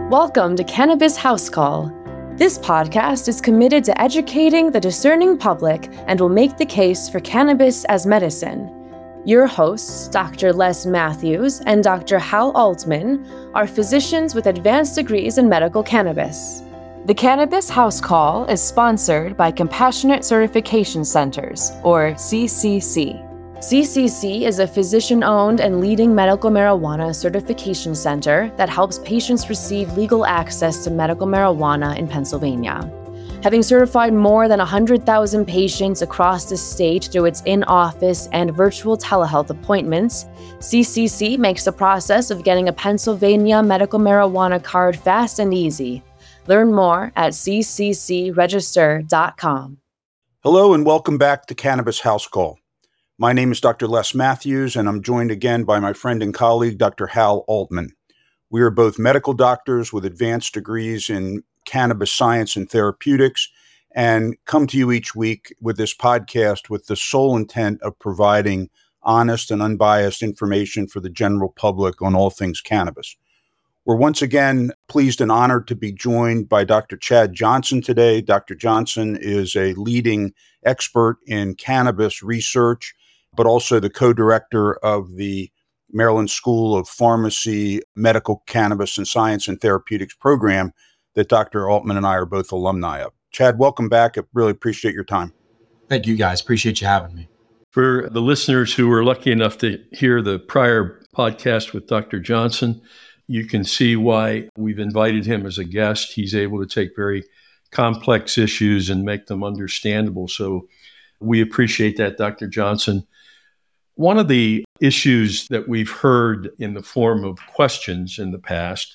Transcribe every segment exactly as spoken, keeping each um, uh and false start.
Welcome to Cannabis House Call. This podcast is committed to educating the discerning public and will make the case for cannabis as medicine. Your hosts, Doctor Les Matthews and Doctor Hal Altman, are physicians with advanced degrees in medical cannabis. The Cannabis House Call is sponsored by Compassionate Certification Centers, or C C C. C C C is a physician-owned and leading medical marijuana certification center that helps patients receive legal access to medical marijuana in Pennsylvania. Having certified more than one hundred thousand patients across the state through its in-office and virtual telehealth appointments, C C C makes the process of getting a Pennsylvania medical marijuana card fast and easy. Learn more at c c c register dot com. Hello and welcome back to Cannabis House Call. My name is Doctor Les Matthews, and I'm joined again by my friend and colleague, Doctor Hal Altman. We are both medical doctors with advanced degrees in cannabis science and therapeutics, and come to you each week with this podcast with the sole intent of providing honest and unbiased information for the general public on all things cannabis. We're once again pleased and honored to be joined by Doctor Chad Johnson today. Doctor Johnson is a leading expert in cannabis research, but also the co-director of the Maryland School of Pharmacy, Medical Cannabis and Science and Therapeutics program that Doctor Altman and I are both alumni of. Chad, welcome back. I really appreciate your time. Thank you, guys. Appreciate you having me. For the listeners who were lucky enough to hear the prior podcast with Doctor Johnson, you can see why we've invited him as a guest. He's able to take very complex issues and make them understandable. So we appreciate that, Doctor Johnson. One of the issues that we've heard in the form of questions in the past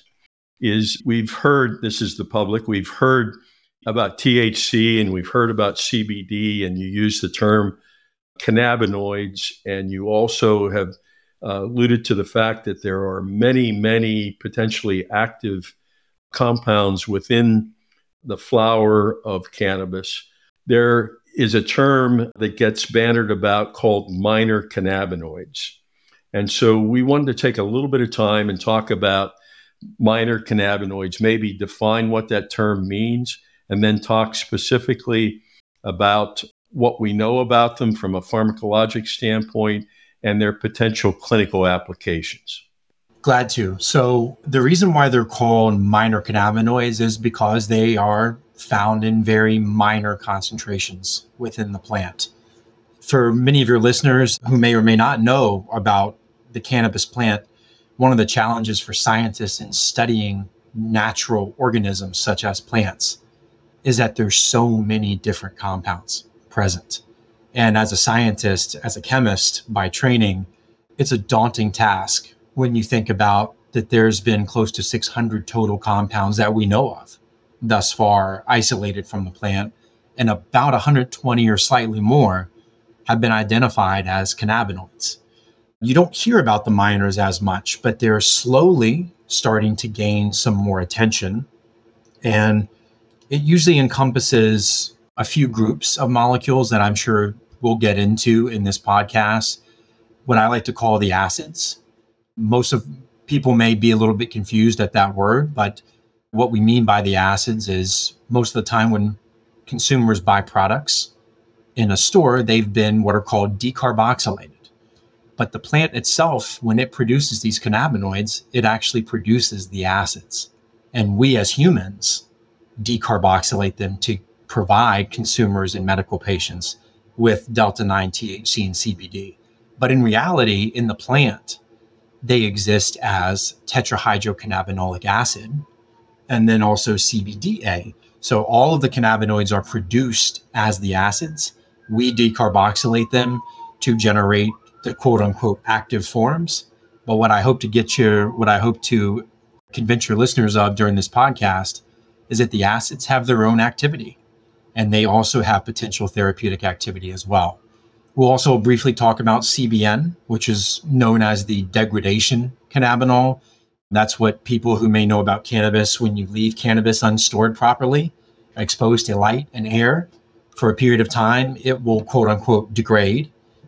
is we've heard, this is the public, we've heard about T H C and we've heard about C B D, and you use the term cannabinoids, and you also have uh, alluded to the fact that there are many, many potentially active compounds within the flower of cannabis. There is a term that gets bannered about called minor cannabinoids. And so we wanted to take a little bit of time and talk about minor cannabinoids, maybe define what that term means, and then talk specifically about what we know about them from a pharmacologic standpoint and their potential clinical applications. Glad to. So the reason why they're called minor cannabinoids is because they are found in very minor concentrations within the plant. For many of your listeners who may or may not know about the cannabis plant, one of the challenges for scientists in studying natural organisms such as plants is that there's so many different compounds present. And as a scientist, as a chemist by training, it's a daunting task when you think about that there's been close to six hundred total compounds that we know of thus far isolated from the plant, and about one hundred twenty or slightly more have been identified as cannabinoids. You don't hear about the minors as much, but they're slowly starting to gain some more attention. And it usually encompasses a few groups of molecules that I'm sure we'll get into in this podcast, what I like to call the acids. Most of people may be a little bit confused at that word, but what we mean by the acids is most of the time when consumers buy products in a store, they've been what are called decarboxylated. But the plant itself, when it produces these cannabinoids, it actually produces the acids. And we as humans decarboxylate them to provide consumers and medical patients with delta nine T H C and C B D. But in reality, in the plant, they exist as tetrahydrocannabinolic acid, and then also C B D A. So all of the cannabinoids are produced as the acids. We decarboxylate them to generate the quote unquote active forms. But what I hope to get you, what I hope to convince your listeners of during this podcast is that the acids have their own activity, and they also have potential therapeutic activity as well. We'll also briefly talk about C B N, which is known as the degradation cannabinol. That's what people who may know about cannabis, when you leave cannabis unstored properly, exposed to light and air for a period of time, it will quote unquote degrade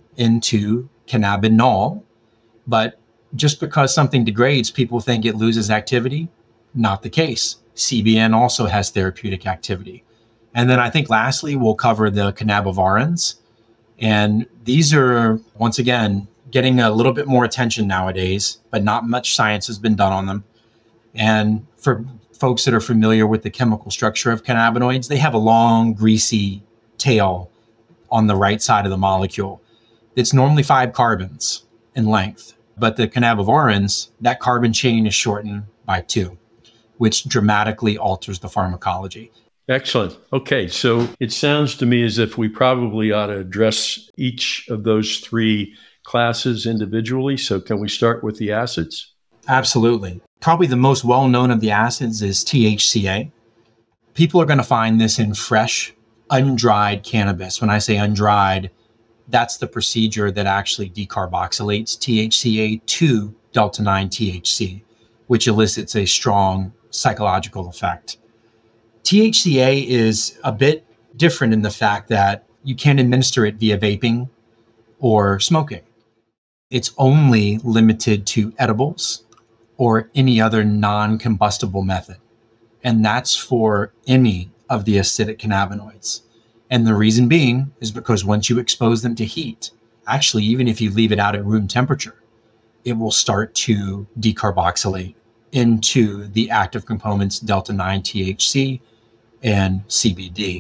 into cannabinol. But just because something degrades, people think it loses activity. Not the case. C B N also has therapeutic activity. And then I think lastly, we'll cover the cannabivarin. And these are, once again, getting a little bit more attention nowadays, but not much science has been done on them. And for folks that are familiar with the chemical structure of cannabinoids, they have a long, greasy tail on the right side of the molecule. It's normally five carbons in length, but the cannabivarin, that carbon chain is shortened by two, which dramatically alters the pharmacology. Excellent. Okay, so it sounds to me as if we probably ought to address each of those three classes individually. So can we start with the acids? Absolutely. Probably the most well-known of the acids is T H C A. People are going to find this in fresh, undried cannabis. When I say undried, that's the procedure that actually decarboxylates T H C A to delta nine T H C, which elicits a strong psychological effect. T H C A is a bit different in the fact that you can't administer it via vaping or smoking. It's only limited to edibles or any other non-combustible method. And that's for any of the acidic cannabinoids. And the reason being is because once you expose them to heat, actually, even if you leave it out at room temperature, it will start to decarboxylate into the active components delta nine T H C and C B D.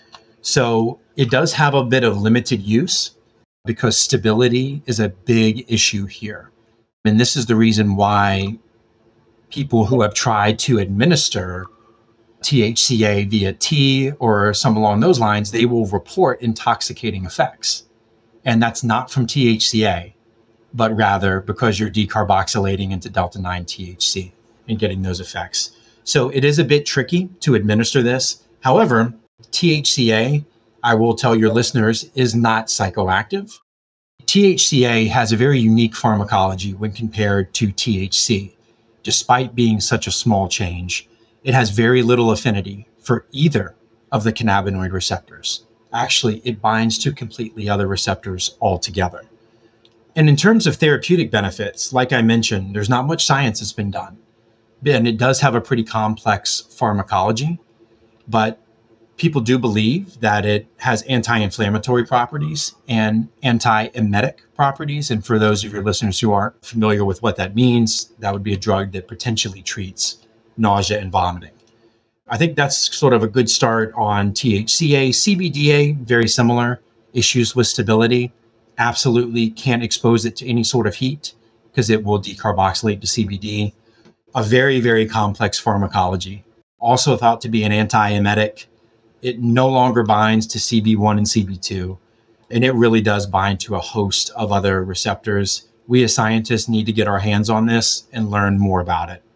So it does have a bit of limited use because stability is a big issue here. And this is the reason why people who have tried to administer T H C A via tea or some along those lines, they will report intoxicating effects. And that's not from T H C A, but rather because you're decarboxylating into delta nine T H C and getting those effects. So it is a bit tricky to administer this. However, T H C A, I will tell your listeners, is not psychoactive. T H C A has a very unique pharmacology when compared to T H C. Despite being such a small change, it has very little affinity for either of the cannabinoid receptors. Actually, it binds to completely other receptors altogether. And in terms of therapeutic benefits, like I mentioned, there's not much science that's been done. And it does have a pretty complex pharmacology, but people do believe that it has anti-inflammatory properties and anti-emetic properties. And for those of your listeners who aren't familiar with what that means, that would be a drug that potentially treats nausea and vomiting. I think that's sort of a good start on T H C A. C B D A, very similar, issues with stability. Absolutely can't expose it to any sort of heat because it will decarboxylate to C B D. A very, very complex pharmacology. Also thought to be an anti-emetic. It no longer binds to C B one and C B two, and it really does bind to a host of other receptors. We as scientists need to get our hands on this and learn more about it.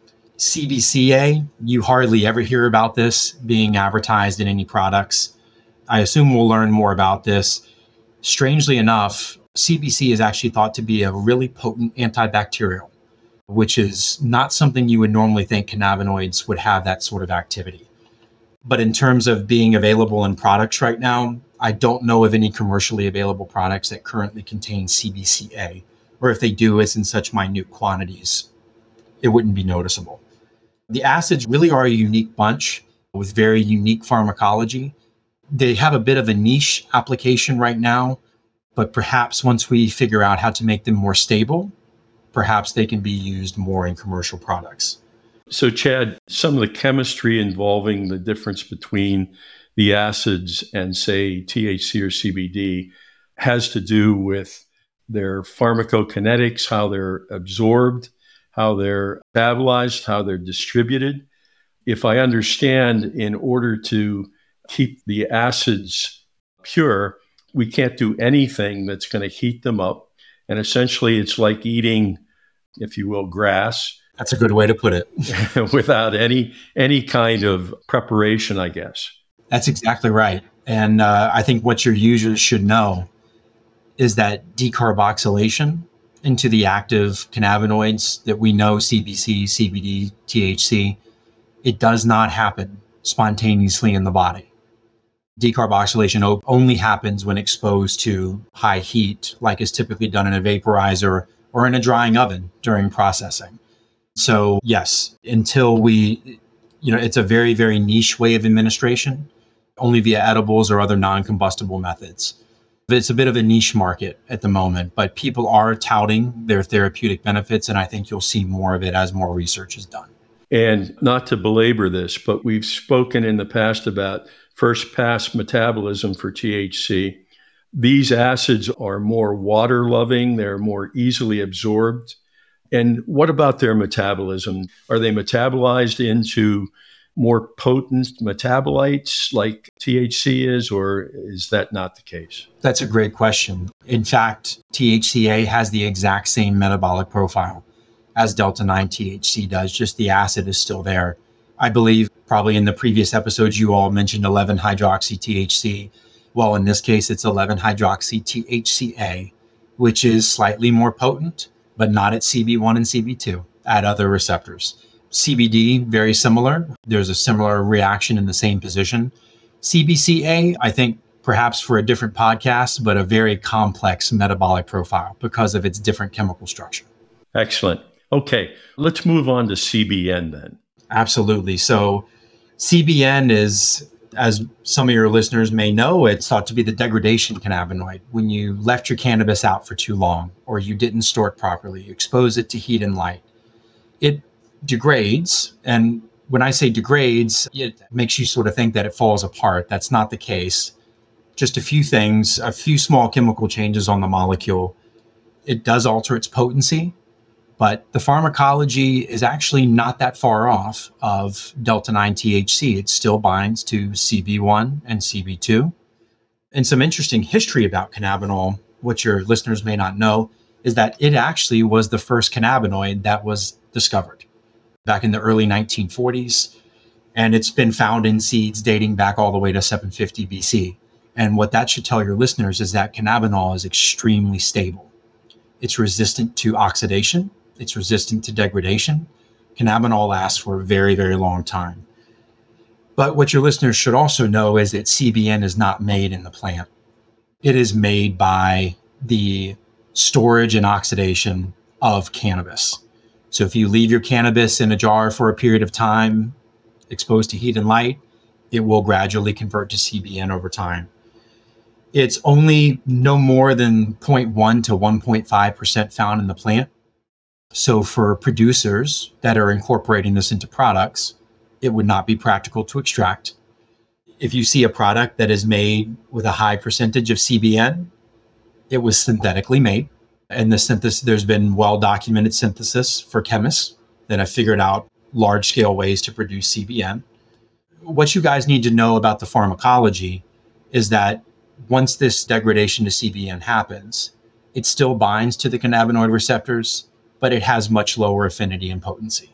C B C A, you hardly ever hear about this being advertised in any products. I assume we'll learn more about this. Strangely enough, C B C is actually thought to be a really potent antibacterial, which is not something you would normally think cannabinoids would have that sort of activity. But in terms of being available in products right now, I don't know of any commercially available products that currently contain C B C A, or if they do, it's in such minute quantities, it wouldn't be noticeable. The acids really are a unique bunch with very unique pharmacology. They have a bit of a niche application right now, but perhaps once we figure out how to make them more stable, perhaps they can be used more in commercial products. So, Chad, some of the chemistry involving the difference between the acids and, say, T H C or C B D has to do with their pharmacokinetics, how they're absorbed, how they're metabolized, how they're distributed. If I understand, in order to keep the acids pure, we can't do anything that's going to heat them up. And essentially, it's like eating, if you will, grass. That's a good way to put it. Without any any kind of preparation, I guess. That's exactly right. And uh, I think what your users should know is that decarboxylation into the active cannabinoids that we know, C B C, C B D, T H C, it does not happen spontaneously in the body. Decarboxylation only happens when exposed to high heat, like is typically done in a vaporizer or in a drying oven during processing. So yes, until we, you know, it's a very, very niche way of administration, only via edibles or other non-combustible methods. It's a bit of a niche market at the moment, but people are touting their therapeutic benefits, and I think you'll see more of it as more research is done. And not to belabor this, but we've spoken in the past about first pass metabolism for T H C. These acids are more water loving, they're more easily absorbed. And what about their metabolism? Are they metabolized into more potent metabolites like T H C is, or is that not the case? That's a great question. In fact, T H C A has the exact same metabolic profile as delta nine T H C does, just the acid is still there. I believe probably in the previous episodes, you all mentioned eleven hydroxy T H C. Well, in this case, it's eleven hydroxy T H C A, which is slightly more potent, but not at C B one and C B two, at other receptors. C B D, very similar. There's a similar reaction in the same position. C B C A, I think perhaps for a different podcast, but a very complex metabolic profile because of its different chemical structure. Excellent. Okay, let's move on to C B N then. Absolutely. So C B N is, as some of your listeners may know, it's thought to be the degradation cannabinoid. When you left your cannabis out for too long, or you didn't store it properly, you expose it to heat and light, it degrades. And when I say degrades, it makes you sort of think that it falls apart. That's not the case. Just a few things, a few small chemical changes on the molecule. It does alter its potency, but the pharmacology is actually not that far off of delta nine T H C. It still binds to C B one and C B two. And some interesting history about cannabinol, which your listeners may not know, is that it actually was the first cannabinoid that was discovered back in the early nineteen forties. And it's been found in seeds dating back all the way to seven fifty B C. And what that should tell your listeners is that cannabinol is extremely stable. It's resistant to oxidation. It's resistant to degradation. Cannabinol lasts for a very, very long time. But what your listeners should also know is that C B N is not made in the plant. It is made by the storage and oxidation of cannabis. So if you leave your cannabis in a jar for a period of time, exposed to heat and light, it will gradually convert to C B N over time. It's only no more than zero point one to one point five percent found in the plant. So for producers that are incorporating this into products, it would not be practical to extract. If you see a product that is made with a high percentage of C B N, it was synthetically made. And the synthesis, there's been well-documented synthesis for chemists that have figured out large-scale ways to produce C B N. What you guys need to know about the pharmacology is that once this degradation to C B N happens, it still binds to the cannabinoid receptors, but it has much lower affinity and potency.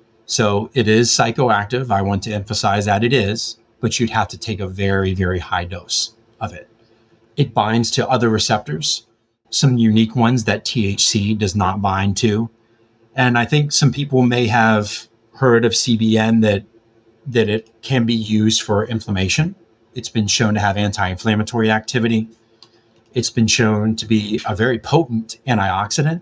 So it is psychoactive. I want to emphasize that it is, but you'd have to take a very, very high dose of it. It binds to other receptors, some unique ones that T H C does not bind to. And I think some people may have heard of C B N that, that it can be used for inflammation. It's been shown to have anti-inflammatory activity. It's been shown to be a very potent antioxidant.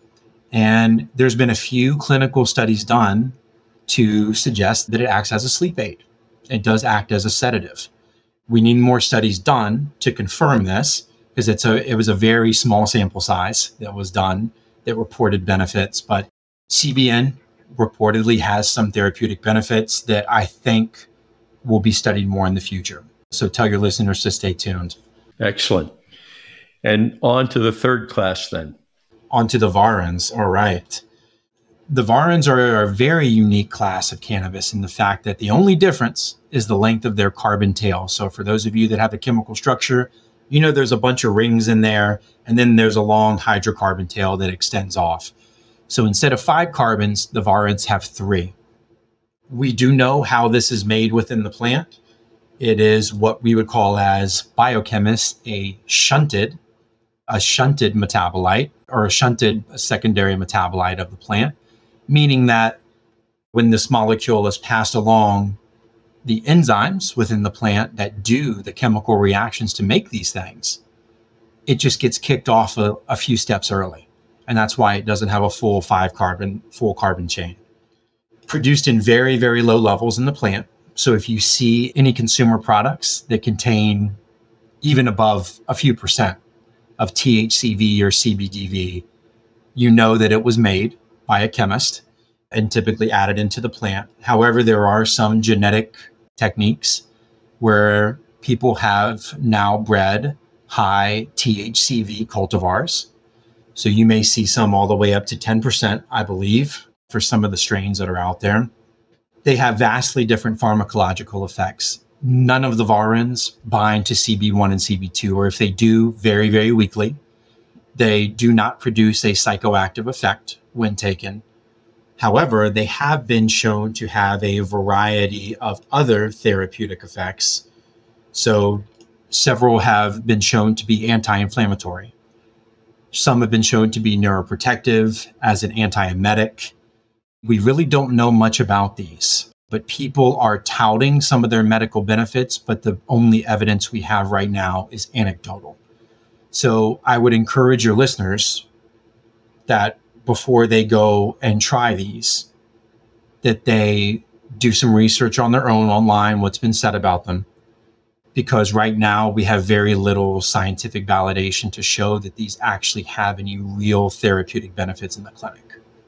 And there's been a few clinical studies done to suggest that it acts as a sleep aid. It does act as a sedative. We need more studies done to confirm this, because it's a it was a very small sample size that was done that reported benefits. But C B N reportedly has some therapeutic benefits that I think will be studied more in the future. So tell your listeners to stay tuned. Excellent. And on to the third class then. Onto the varins. All right. The varins are a very unique class of cannabis in the fact that the only difference is the length of their carbon tail. So for those of you that have the chemical structure, you know there's a bunch of rings in there, and then there's a long hydrocarbon tail that extends off. So instead of five carbons, the varins have three. We do know how this is made within the plant. It is what we would call as biochemists a shunted, a shunted metabolite, or a shunted secondary metabolite of the plant, meaning that when this molecule is passed along, the enzymes within the plant that do the chemical reactions to make these things, it just gets kicked off a, a few steps early. And that's why it doesn't have a full five carbon, full carbon chain. Produced in very, very low levels in the plant. So if you see any consumer products that contain even above a few percent of T H C V or C B D V, you know that it was made by a chemist and typically added into the plant. However, there are some genetic techniques where people have now bred high T H C V cultivars. So you may see some all the way up to ten percent, I believe, for some of the strains that are out there. They have vastly different pharmacological effects. None of the varins bind to C B one and C B two, or if they do, very, very weakly. They do not produce a psychoactive effect when taken. However, they have been shown to have a variety of other therapeutic effects. So several have been shown to be anti-inflammatory. Some have been shown to be neuroprotective as an antiemetic. We really don't know much about these, but people are touting some of their medical benefits, but the only evidence we have right now is anecdotal. So I would encourage your listeners that before they go and try these, that they do some research on their own online, what's been said about them. Because right now we have very little scientific validation to show that these actually have any real therapeutic benefits in the clinic.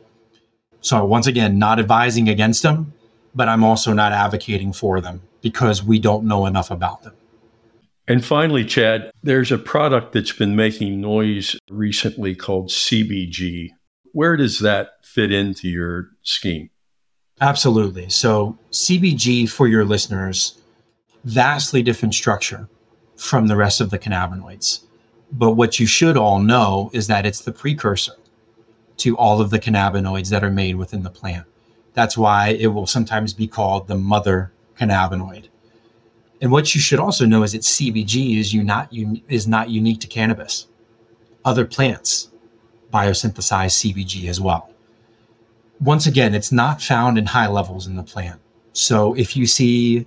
So once again, not advising against them, but I'm also not advocating for them because we don't know enough about them. And finally, Chad, there's a product that's been making noise recently called C B G. Where does that fit into your scheme? Absolutely. So C B G, for your listeners, vastly different structure from the rest of the cannabinoids. But what you should all know is that it's the precursor to all of the cannabinoids that are made within the plant. That's why it will sometimes be called the mother cannabinoid. And what you should also know is that C B G is, not, is not unique to cannabis. Other plants biosynthesize C B G as well. Once again, it's not found in high levels in the plant. So if you see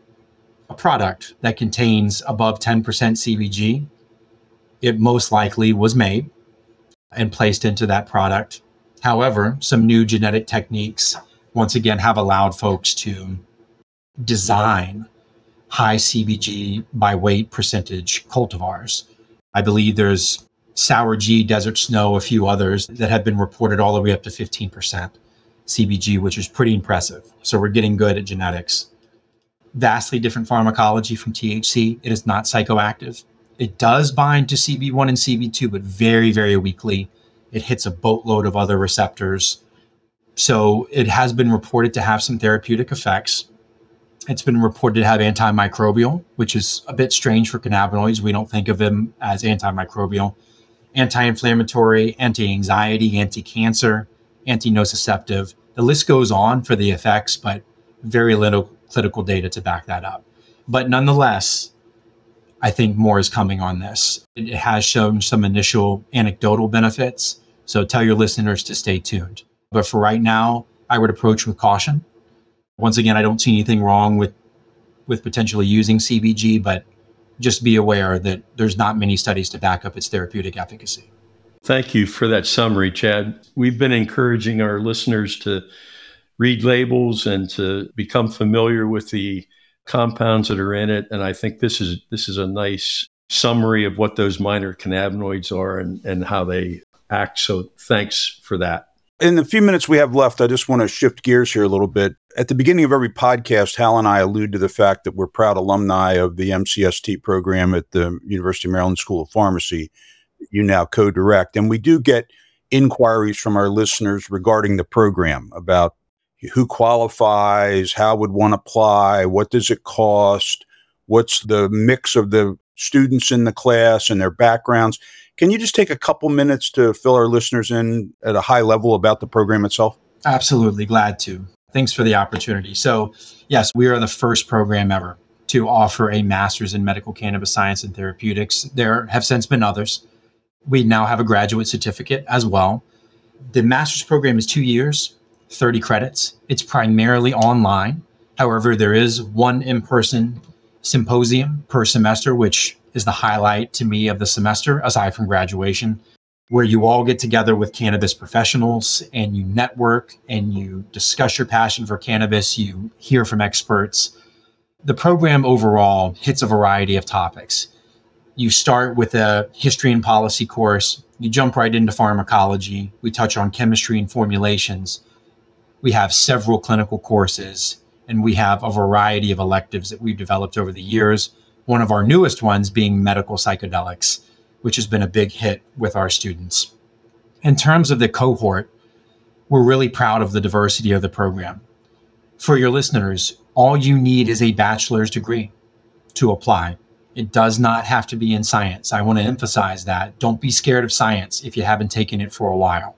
a product that contains above ten percent C B G, it most likely was made and placed into that product. However, some new genetic techniques, once again, have allowed folks to design high C B G by weight percentage cultivars. I believe there's Sour G, Desert Snow, a few others that have been reported all the way up to fifteen percent C B G, which is pretty impressive. So we're getting good at genetics. Vastly different pharmacology from T H C. It is not psychoactive. It does bind to C B one and C B two, but very, very weakly. It hits a boatload of other receptors. So it has been reported to have some therapeutic effects. It's been reported to have antimicrobial, which is a bit strange for cannabinoids. We don't think of them as antimicrobial. Anti-inflammatory, anti-anxiety, anti-cancer, anti-nociceptive. The list goes on for the effects, but very little clinical data to back that up. But nonetheless, I think more is coming on this. It has shown some initial anecdotal benefits. So tell your listeners to stay tuned. But for right now, I would approach with caution. Once again, I don't see anything wrong with, with potentially using C B G, but just be aware that there's not many studies to back up its therapeutic efficacy. Thank you for that summary, Chad. We've been encouraging our listeners to read labels and to become familiar with the compounds that are in it. And I think this is this is a nice summary of what those minor cannabinoids are and, and how they act. So thanks for that. In the few minutes we have left, I just want to shift gears here a little bit. At the beginning of every podcast, Hal and I allude to the fact that we're proud alumni of the M C S T program at the University of Maryland School of Pharmacy. You now co-direct. And we do get inquiries from our listeners regarding the program about who qualifies, how would one apply, what does it cost, what's the mix of the students in the class and their backgrounds. Can you just take a couple minutes to fill our listeners in at a high level about the program itself? Absolutely, glad to. Thanks for the opportunity. So yes, we are the first program ever to offer a master's in medical cannabis science and therapeutics. There have since been others. We now have a graduate certificate as well. The master's program is two years, thirty credits. It's primarily online. However, there is one in-person symposium per semester, which is the highlight to me of the semester, aside from graduation. where you all get together with cannabis professionals and you network and you discuss your passion for cannabis, you hear from experts. The program overall hits a variety of topics. You start with a history and policy course, you jump right into pharmacology, we touch on chemistry and formulations. We have several clinical courses, and we have a variety of electives that we've developed over the years. One of our newest ones being medical psychedelics, which has been a big hit with our students. In terms of the cohort, we're really proud of the diversity of the program. For your listeners, all you need is a bachelor's degree to apply. It does not have to be in science. I want to emphasize that. Don't be scared of science if you haven't taken it for a while.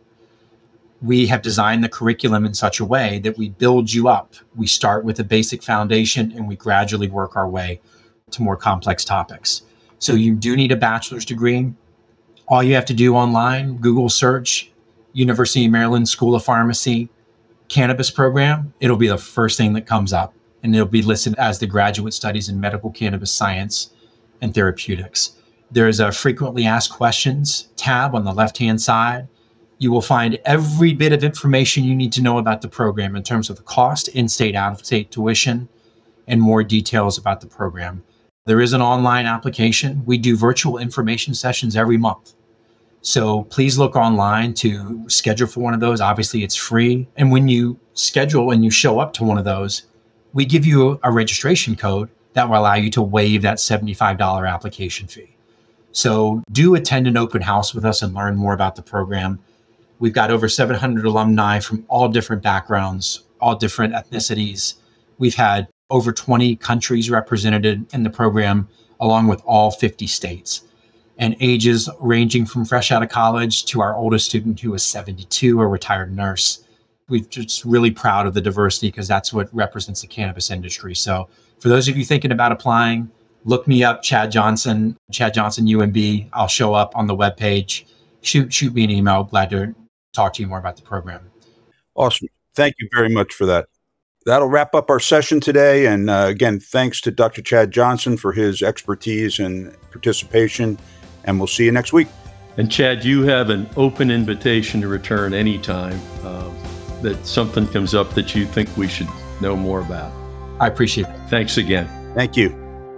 We have designed the curriculum in such a way that we build you up. We start with a basic foundation and we gradually work our way to more complex topics. So you do need a bachelor's degree. All you have to do online, Google search, University of Maryland School of Pharmacy, cannabis program. It'll be the first thing that comes up, and it'll be listed as the Graduate Studies in Medical Cannabis Science and Therapeutics. There is a frequently asked questions tab on the left-hand side. You will find every bit of information you need to know about the program in terms of the cost, in-state, out-of-state tuition, and more details about the program. There is an online application. We do virtual information sessions every month. So please look online to schedule for one of those. Obviously, it's free. And when you schedule and you show up to one of those, we give you a registration code that will allow you to waive that seventy-five dollars application fee. So do attend an open house with us and learn more about the program. We've got over seven hundred alumni from all different backgrounds, all different ethnicities. We've had over twenty countries represented in the program, along with all fifty states, and ages ranging from fresh out of college to our oldest student who is seventy-two, a retired nurse. We're just really proud of the diversity because that's what represents the cannabis industry. So for those of you thinking about applying, look me up, Chad Johnson, Chad Johnson U M B. I'll show up on the webpage. Shoot, shoot me an email. Glad to talk to you more about the program. Awesome. Thank you very much for that. That'll wrap up our session today. And uh, again, thanks to Doctor Chad Johnson for his expertise and participation. And we'll see you next week. And Chad, you have an open invitation to return anytime uh, that something comes up that you think we should know more about. I appreciate it. Thanks again. Thank you.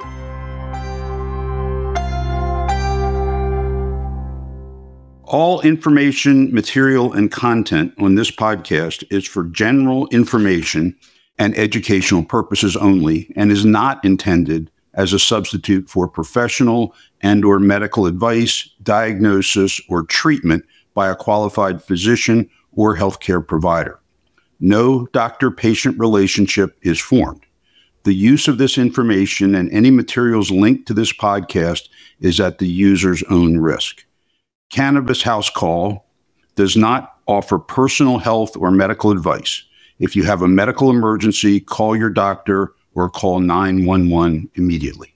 All information, material, and content on this podcast is for general information and educational purposes only and is not intended as a substitute for professional and or medical advice, diagnosis, or treatment by a qualified physician or healthcare provider. No doctor-patient relationship is formed. The use of this information and any materials linked to this podcast is at the user's own risk. Cannabis House Call does not offer personal health or medical advice. If you have a medical emergency, call your doctor or call nine one one immediately.